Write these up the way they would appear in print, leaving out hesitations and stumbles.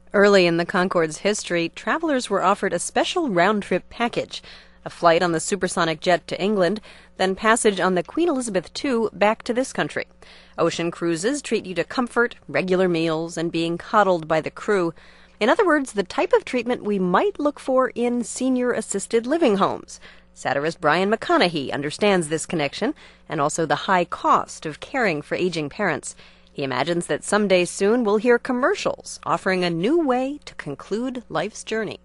Early in the Concorde's history, travelers were offered a special round-trip package, a flight on the supersonic jet to England, then passage on the Queen Elizabeth II back to this country. Ocean cruises treat you to comfort, regular meals, and being coddled by the crew. In other words, the type of treatment we might look for in senior-assisted living homes. Satirist Brian McConaughey understands this connection and also the high cost of caring for aging parents. He imagines that someday soon we'll hear commercials offering a new way to conclude life's journey.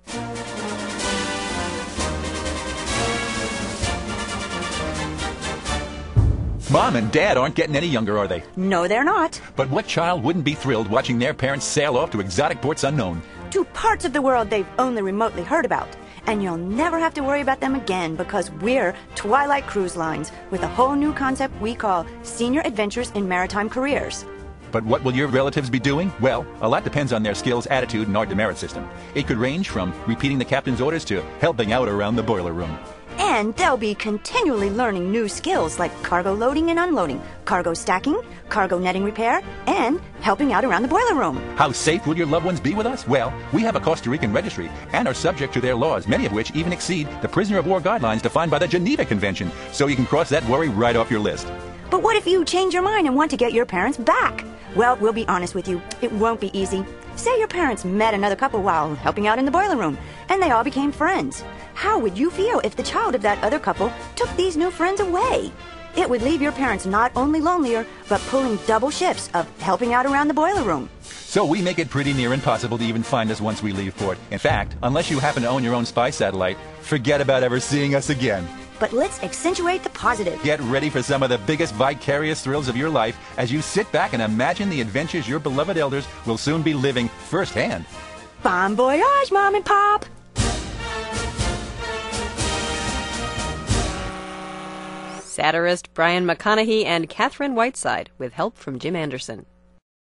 Mom and Dad aren't getting any younger, are they? No, they're not. But what child wouldn't be thrilled watching their parents sail off to exotic ports unknown? To parts of the world they've only remotely heard about. And you'll never have to worry about them again because we're Twilight Cruise Lines with a whole new concept we call Senior Adventures in Maritime Careers. But what will your relatives be doing? Well, a lot depends on their skills, attitude, and our demerit system. It could range from repeating the captain's orders to helping out around the boiler room. And they'll be continually learning new skills like cargo loading and unloading, cargo stacking, cargo netting repair, and helping out around the boiler room. How safe will your loved ones be with us? Well, we have a Costa Rican registry and are subject to their laws, many of which even exceed the prisoner of war guidelines defined by the Geneva Convention. So you can cross that worry right off your list. But what if you change your mind and want to get your parents back? Well, we'll be honest with you. It won't be easy. Say your parents met another couple while helping out in the boiler room, and they all became friends. How would you feel if the child of that other couple took these new friends away? It would leave your parents not only lonelier, but pulling double shifts of helping out around the boiler room. So we make it pretty near impossible to even find us once we leave port. In fact, unless you happen to own your own spy satellite, forget about ever seeing us again. But let's accentuate the positive. Get ready for some of the biggest vicarious thrills of your life as you sit back and imagine the adventures your beloved elders will soon be living firsthand. Bon voyage, Mom and Pop! Satirist Brian McConaughey and Catherine Whiteside with help from Jim Anderson.